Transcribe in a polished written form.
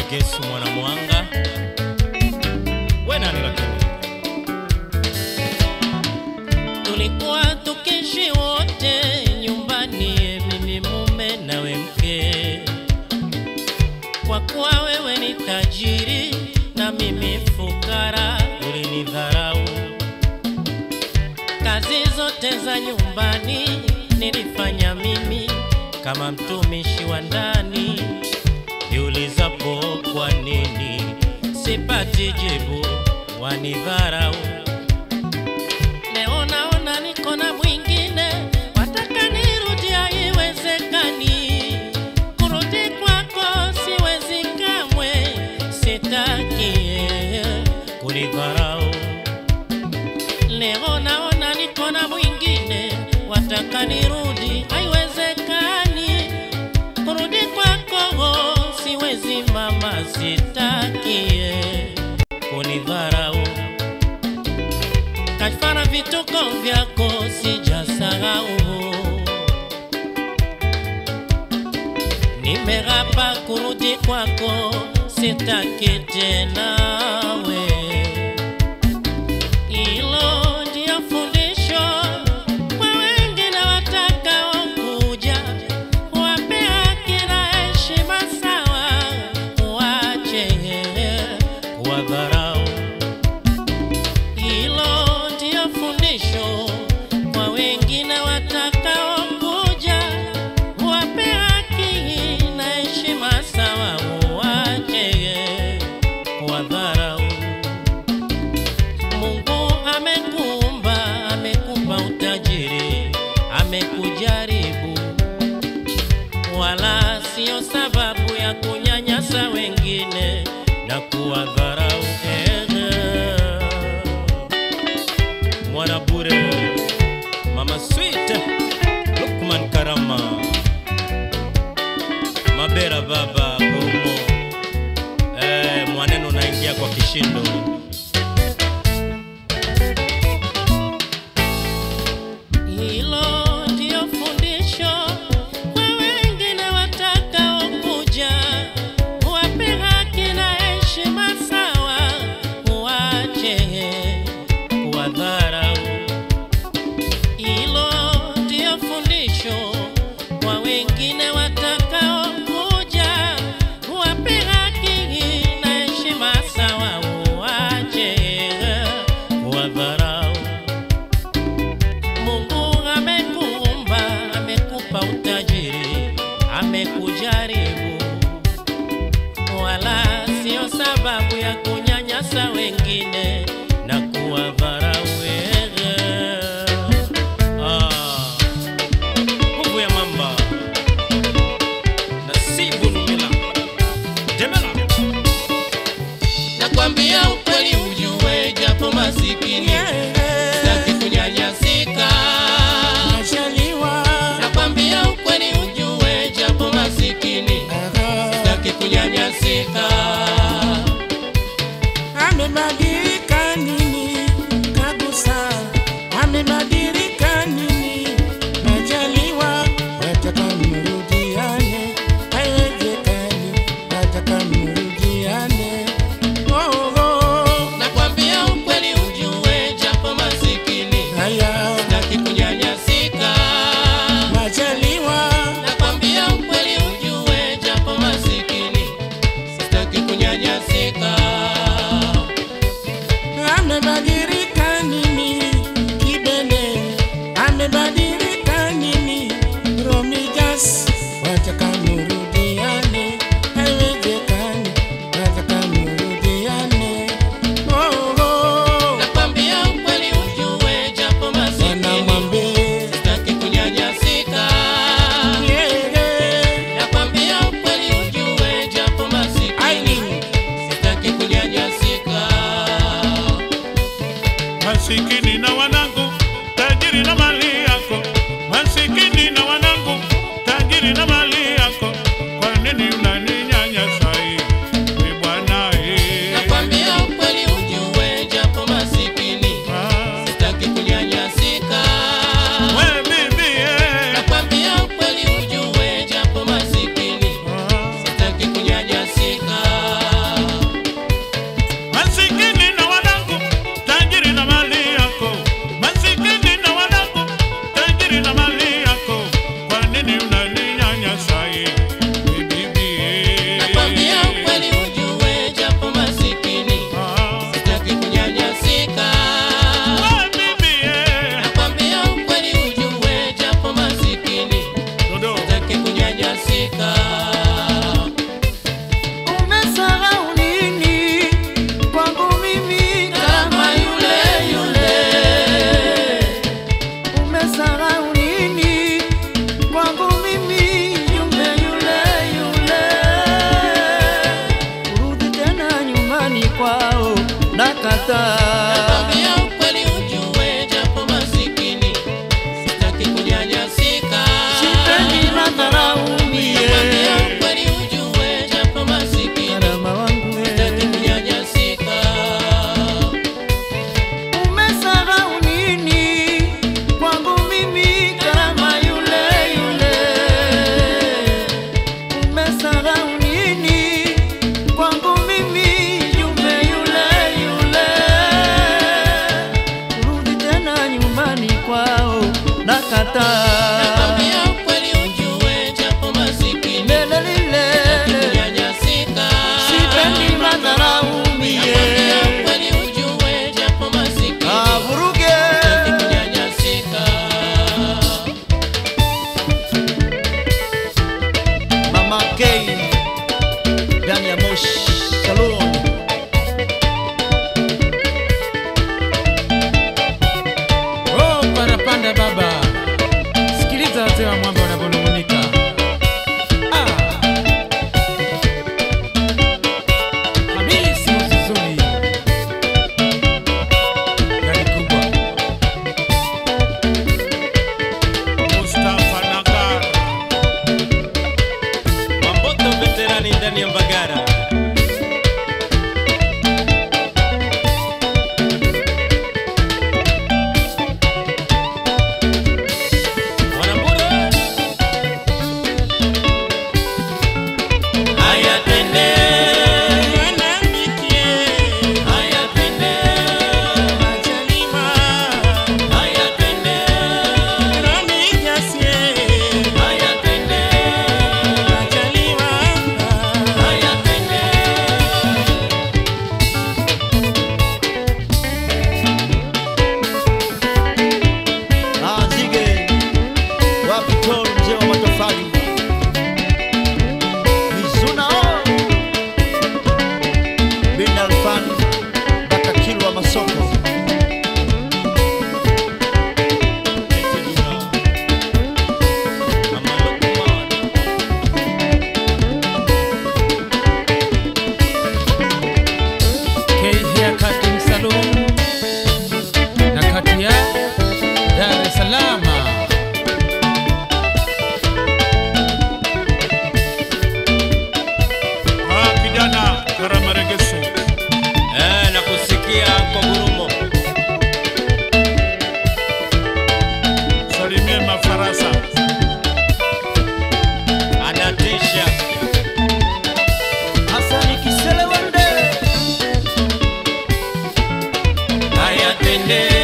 Gesu mwana mwanga wena lakini tulikuwa tukiishi wote nyumbani, mimi mume nawe mke. Kwa kuwa wewe ni tajiri na mimi fukara, ulinidharau. Kazi zote za nyumbani nilifanya mimi kama mtumishi wa ndani. Niulizapo kwa nini sipati jibu, wanidharau. Leo naona niko na mwingine, wataka nirudi, haiwezekani. Kurudi kwako siwezi kamwe, sitaki kunidharau. Leo naona niko na mwingine, wataka nirudi, haiwezekani. Kurudi kwako siwezi mama, sitaki kunidharau. Kafara vituko vyako sijasahau. Nimerapa kurudi kwako, sitaki tena we. Hilo ndio fundisho kwa wengine watakao kuja, wape haki na heshima sawa, wache kuwadharau. Hilo ndio fundisho kwa wengine watakao kuja, wape haki na heshima sawa, wache kuwadharau. Mungu amekuumba, amekupa utajiri, amekujaribu, wala sio sababu ya kunyanyasa wengine na kuwadharau. Mwana bure, mama sweet, Lukman Karama, Mabera baba Bomo, mwaneno naingia kwa kishindo. Hilo ndio fundisho kwa wengine watakao kuja, wape haki na heshima sawa, wache kuwadharau. Hilo ndio fundisho kwa wengine watakao kuja, wape haki na heshima sawa, wache kuwadharau. Mungu amekuumba, amekupa utajiri, amekujaribu, wala sio sababu ya kunyanyasa wengine na kuwadharau. Nguvu ya mamba Nasibu Numila Jemela. Nakwambia ukweli ujue, japo masikini sitaki kunyanyasika. Nakwambia ukweli ujue, japo masikini sitaki kunyanyasika. Amebadilika nini kabisa, amebadilika nini? Majaliwa wataka mrudiane, haiwezekani, wataka mrudiane. Nakwambia ukweli ujue, japo masikini sitaki kunyanyasika. Majaliwa, nakwambia ukweli ujue, japo masikini sitaki kunyanyasika. amebadilika nini Kibene, amebadilika nini Romijas, wataka mrudiane, haiwezekani, wataka mrudiane. Nakwambia ukweli ujue, japo masikini Wanamwambie sitaki kunyanyasika. Nakwambia ukweli ujue, japo masikini sitaki kunyanyasika. Masikini na wanangu, tajiri na mali yako. Masikini na wanangu, tajiri na mali yako. Kwa nini unaninyanyasa hivi bwana? Nakwambia ukweli ujue, japo masikini sitaki kunyanyasika. We bibi, Nakwambia ukweli ujue, japo masikini sitaki kunyanyasika. twende